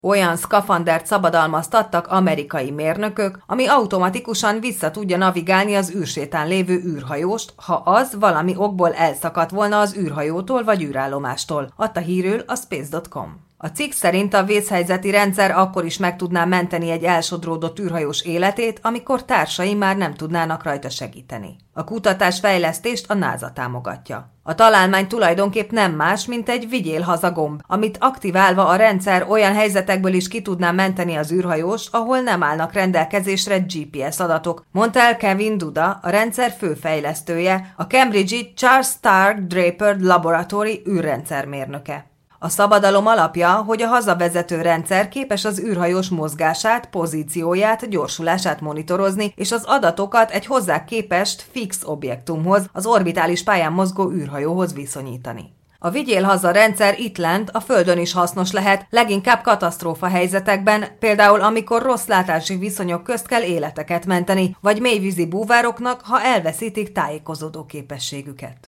Olyan szkafandert szabadalmaztattak amerikai mérnökök, ami automatikusan vissza tudja navigálni az űrsétán lévő űrhajóst, ha az valami okból elszakadt volna az űrhajótól vagy űrállomástól, adta hírül a Space.com. A cikk szerint a vészhelyzeti rendszer akkor is meg tudná menteni egy elsodródott űrhajós életét, amikor társai már nem tudnának rajta segíteni. A kutatás-fejlesztést a NASA támogatja. A találmány tulajdonképp nem más, mint egy vigyél haza gomb, amit aktiválva a rendszer olyan helyzetekből is ki tudná menteni az űrhajóst, ahol nem állnak rendelkezésre GPS adatok, mondta el Kevin Duda, a rendszer főfejlesztője, a Cambridge-i Charles Stark Draper Laboratory űrrendszermérnöke. A szabadalom alapja, hogy a hazavezető rendszer képes az űrhajós mozgását, pozícióját, gyorsulását monitorozni, és az adatokat egy hozzá képest fix objektumhoz, az orbitális pályán mozgó űrhajóhoz viszonyítani. A vigyél haza rendszer itt lent a Földön is hasznos lehet, leginkább katasztrófa helyzetekben, például amikor rossz látási viszonyok közt kell életeket menteni, vagy mélyvízi búvároknak, ha elveszítik tájékozódó képességüket.